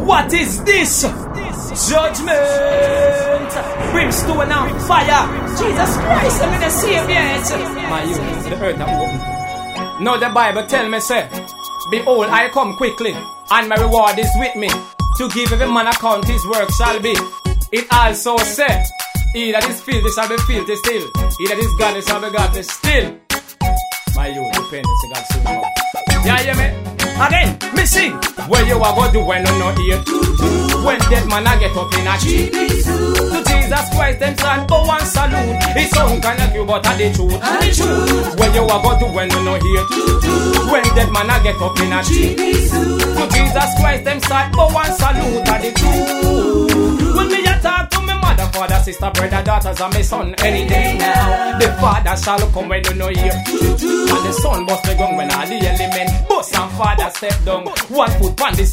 What is this? Judgment, brimstone and fire. Jesus Christ, I'm in the same yet. My youth, the earth are open. Now the Bible tell me, say, behold, I come quickly, and my reward is with me, to give every man account his work shall be. It also said, he that is filthy shall be filthy still. He that is godly shall be godly still. My youth, repentance to God soon come. Yeah, hear me? Again, me sing. Where you are going to do when you know here? When dead man I get up in a tree. To Jesus Christ, them stand go and salute. It's some kind of you, but I the truth. Where you are going to when you know here? When dead man I get up in a tree. To Jesus Christ, them stand go and salute. I the truth. When me a talk to me mother, father, sister, brother, daughters, and my son any day now. The father shall come when you know here. And the son bust the gun when all the element bust and father step down. 1 foot on this